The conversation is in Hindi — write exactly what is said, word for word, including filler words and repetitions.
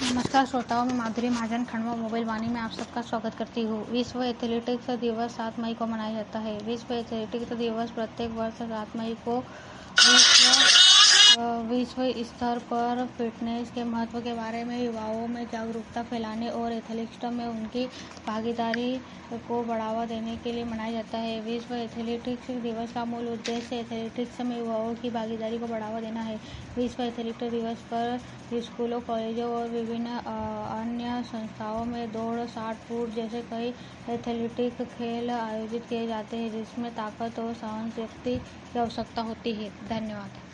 नमस्कार श्रोताओं, मैं माधुरी महाजन खंडवा मोबाइल वाणी में आप सबका स्वागत करती हूँ। विश्व एथलेटिक्स दिवस सात मई को मनाया जाता है। विश्व एथलेटिक्स दिवस प्रत्येक वर्ष सात मई को विश्व विश्व स्तर पर फिटनेस के महत्व के बारे में युवाओं में जागरूकता फैलाने और एथलेटिक्स में उनकी भागीदारी को बढ़ावा देने के लिए मनाया जाता है। विश्व एथलेटिक्स दिवस का मूल उद्देश्य एथलेटिक्स में युवाओं की भागीदारी को बढ़ावा देना है। विश्व एथलेटिक्स दिवस पर स्कूलों, कॉलेजों और विभिन्न अन्य संस्थाओं में दौड़, शॉट पुट जैसे कई एथलेटिक खेल आयोजित किए जाते हैं, जिसमें ताकत और सहनशक्ति की आवश्यकता होती है। धन्यवाद।